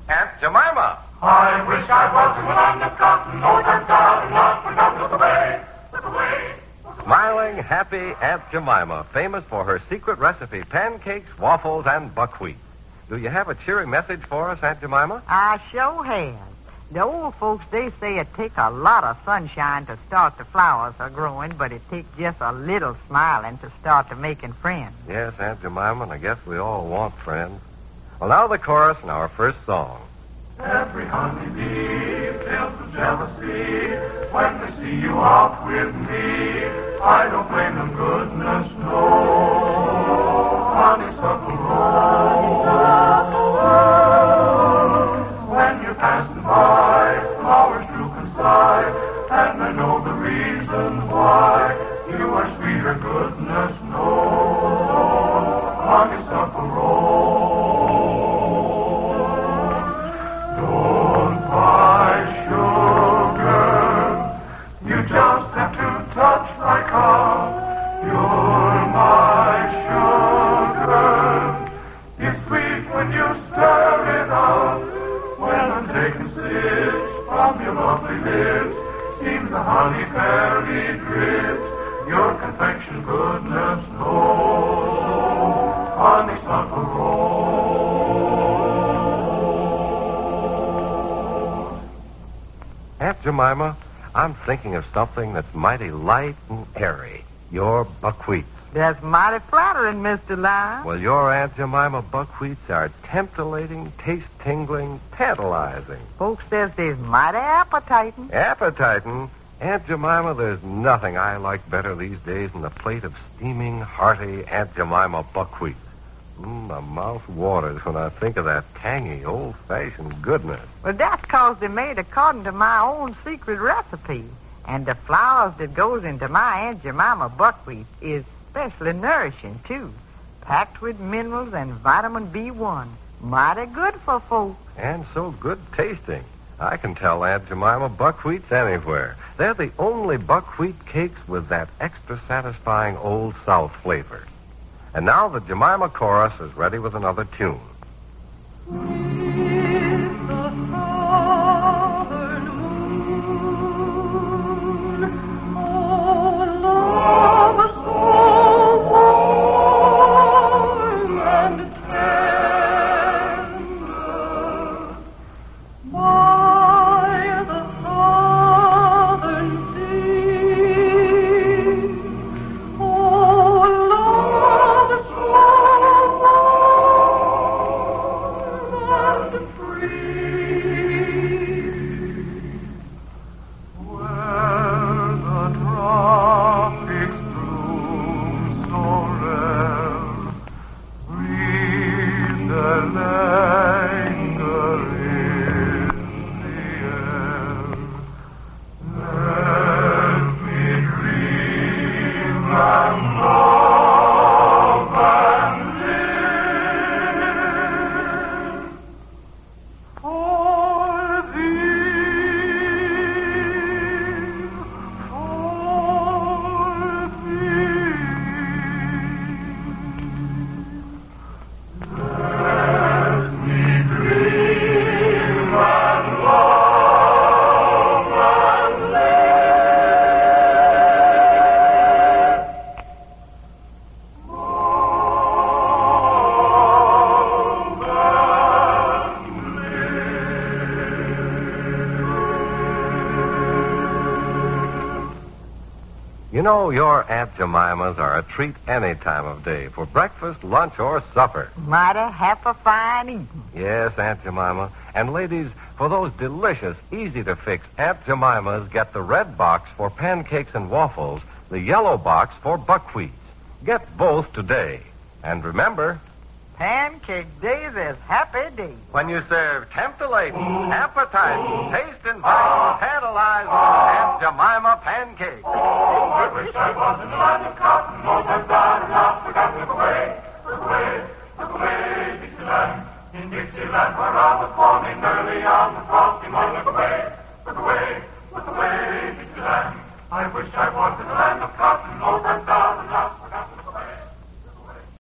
Aunt Jemima. I wish I was in the land of cotton. Oh, I've got enough for nothing. Look away, look away. Smiling, happy Aunt Jemima, famous for her secret recipe, pancakes, waffles, and buckwheat. Do you have a cheery message for us, Aunt Jemima? I sure have. The old folks, they say it takes a lot of sunshine to start the flowers a growing, but it takes just a little smiling to start to making friends. Yes, Aunt Jemima, and I guess we all want friends. Well, now the chorus in our first song. Every honeybee feels the jealousy when they see you out with me. I don't blame them, goodness, no. Honeysuckle rose. When you're passing by, flowers droop and sigh, and I know the reason why. You are sweeter, goodness, no. Honeysuckle rose. Just have to touch my cup. You're my sugar. It's sweet when you stir it up. When I'm taking sips from your lovely lips, seems the honey fairy drips. Your confection, goodness knows, honeysuckle rose. Aunt Jemima, I'm thinking of something that's mighty light and airy. Your buckwheats. That's mighty flattering, Mr. Lyon. Well, your Aunt Jemima buckwheats are titillating, taste-tingling, tantalizing. Folks says they's mighty appetizing. Appetizing? Aunt Jemima, there's nothing I like better these days than a plate of steaming, hearty Aunt Jemima buckwheats. My mouth waters when I think of that tangy, old-fashioned goodness. Well, that's 'cause they're made according to my own secret recipe. And the flours that goes into my Aunt Jemima buckwheat is specially nourishing, too. Packed with minerals and vitamin B1. Mighty good for folks. And so good tasting. I can tell Aunt Jemima buckwheats anywhere. They're the only buckwheat cakes with that extra satisfying Old South flavor. And now the Jemima chorus is ready with another tune. With the southern moon, oh, love so warm and tender, by the southern sea, oh, love so warm and free, where the tropics bloom so rare, breathe their languor in the air. Let me dream and love and live for thee, for thee. Let me dream and love and live. You know, your Aunt Jemimas are a treat any time of day for breakfast, lunch, or supper. Mighty fine eating. Yes, Aunt Jemima. And ladies, for those delicious, easy-to-fix Aunt Jemimas, get the red box for pancakes and waffles, the yellow box for buckwheats. Get both today. And remember, Pancake days is happy days. when you serve tempting, appetizing, taste-inviting, tantalizing Aunt Jemima pancakes. Oh, I wish I was in the land of cotton. Oh, I've got enough. We got to look away, look away, look away, Dixieland. In Dixieland, where I was born in early on the frosty morning. Look away, look away, look away, Dixieland. I wish I was in the land of cotton. Oh, I've got